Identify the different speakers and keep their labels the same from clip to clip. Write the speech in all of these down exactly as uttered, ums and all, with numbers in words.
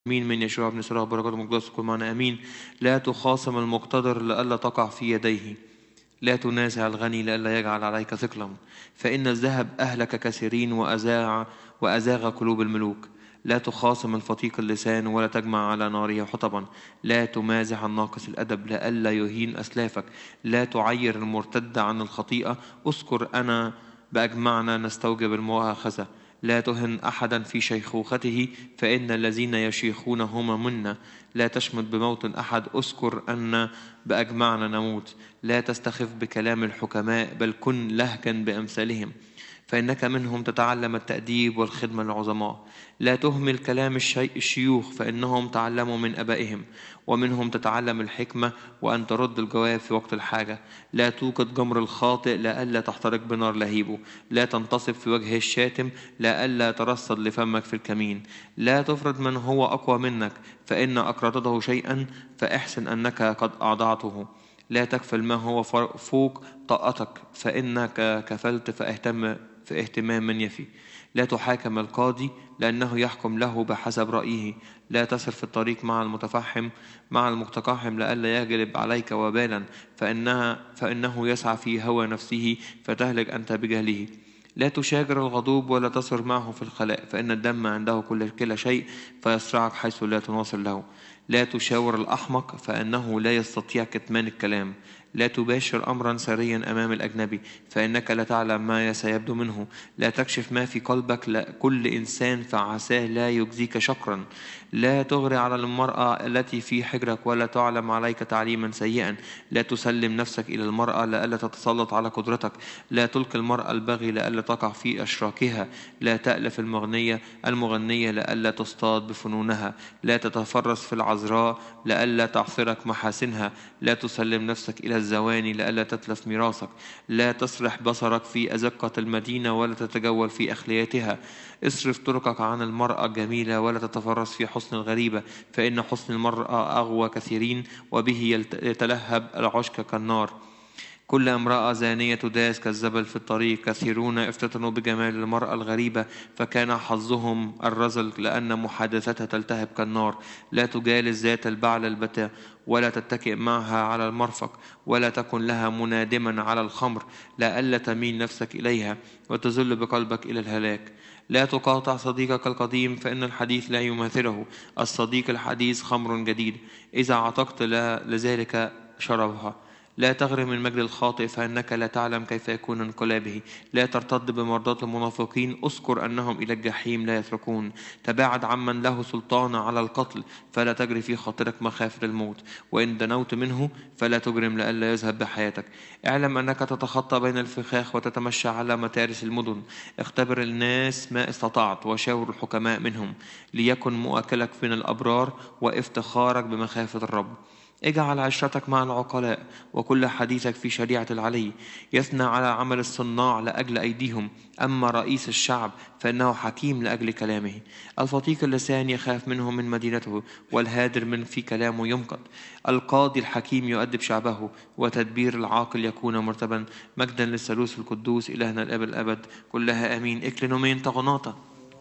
Speaker 1: مين من يشوع بن سراح بركاته مقدس كل معنا امين. لا تخاصم المقتدر لئلا تقع في يديه، لا تنازع الغني لئلا يجعل عليك ثقلا، فإن الذهب أهلك كثيرين وأزاع وأزاغ قلوب الملوك. لا تخاصم الفطيق اللسان ولا تجمع على ناره حطبا، لا تمازح الناقص الأدب لئلا يهين أسلافك، لا تعير المرتد عن الخطيئة. اذكر أنا بأجمعنا نستوجب المؤاخذة. لا تهن أحدا في شيخوخته، فإن الذين يشيخون هم منا. لا تشمت بموت أحد، اذكر أن بأجمعنا نموت. لا تستخف بكلام الحكماء، بل كن لهجا بأمثالهم، فإنك منهم تتعلم التأديب والخدمة للعظماء. لا تهمل كلام الشيوخ، فإنهم تعلموا من أبائهم، ومنهم تتعلم الحكمة وأن ترد الجواب في وقت الحاجة. لا توقد جمر الخاطئ لئلا تحترق بنار لهيبه، لا تنتصب في وجه الشاتم لئلا ترصد لفمك في الكمين. لا تفرض من هو أقوى منك، فإن أكرته شيئا فاحسن أنك قد أعضعته. لا تكفل ما هو فوق طاقتك، فإنك كفلت فاهتم في اهتمام من يفي. لا تحاكم القاضي لأنه يحكم له بحسب رأيه. لا تسر في الطريق مع المتفحم مع المتقحم لئلا يجلب عليك وبالا، فإنها فإنه يسعى في هوى نفسه فتهلك أنت بجهله. لا تشاجر الغضوب ولا تصر معه في الخلاء، فإن الدم عنده كل كل شيء فيصرعك حيث لا تناصر له. لا تشاور الأحمق، فإنه لا يستطيع كتمان الكلام. لا تباشر أمرا سريا أمام الأجنبي، فإنك لا تعلم ما سيبدو منه. لا تكشف ما في قلبك لكل إنسان، فعساه لا يجزيك شكرا. لا تغري على المرأة التي في حجرك، ولا تعلم عليك تعليما سيئا. لا تسلم نفسك إلى المرأة لئلا تتسلط على قدرتك. لا تلقي المرأة البغي لئلا تقع في أشراكها. لا تألف المغنية المغنية لئلا تصطاد بفنونها. لا تتفرس في العذراء لئلا تعثرك محاسنها. لا تسلم نفسك إلى الزواني لئلا تتلف ميراثك. لا تسرح بصرك في أزقة المدينة ولا تتجول في أخلياتها. اصرف طرقك عن المرأة الجميلة ولا تتفرس في حسن الغريبة، فإن حسن المرأة أغوى كثيرين، وبه يتلهب العشق كالنار. كل امرأة زانية تداس كالزبل في الطريق. كثيرون افتتنوا بجمال المرأة الغريبة، فكان حظهم الرذل لأن محادثتها تلتهب كالنار. لا تجالس ذات البعل البتة، ولا تتكئ معها على المرفق، ولا تكن لها منادما على الخمر لئلا تميل نفسك إليها وتزل بقلبك إلى الهلاك. لا تقاطع صديقك القديم، فإن الحديث لا يماثله. الصديق الحديث خمر جديد، إذا عتقت لذلك شربها. لا تغرم من مجد الخاطئ، فإنك لا تعلم كيف يكون انقلابه. لا ترتد بمرضاة المنافقين، اذكر أنهم إلى الجحيم لا يتركون. تباعد عمن له سلطان على القتل، فلا تجري في خاطرك مخافة الموت. وإن دنوت منه فلا تجرم لئلا يذهب بحياتك. اعلم أنك تتخطى بين الفخاخ وتتمشى على متارس المدن. اختبر الناس ما استطعت، وشاور الحكماء منهم، ليكن مؤكلك من الأبرار وافتخارك بمخافة الرب. اجعل عشرتك مع العقلاء، وكل حديثك في شريعة العلي. يثنى على عمل الصناع لأجل أيديهم، أما رئيس الشعب فإنه حكيم لأجل كلامه. الفطيق اللسان يخاف منه من مدينته، والهادر من في كلامه يمقت. القاضي الحكيم يؤدب شعبه، وتدبير العاقل يكون مرتبا. مجدا للثالوث القدوس إلهنا الأب الأبد كلها آمين. إكلينومين تغناطة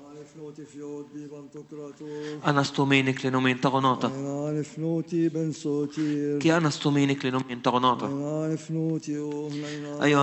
Speaker 1: أنستومين إكلينومين تغناطة كي أنستومين إكلينومين تغناطة. أيها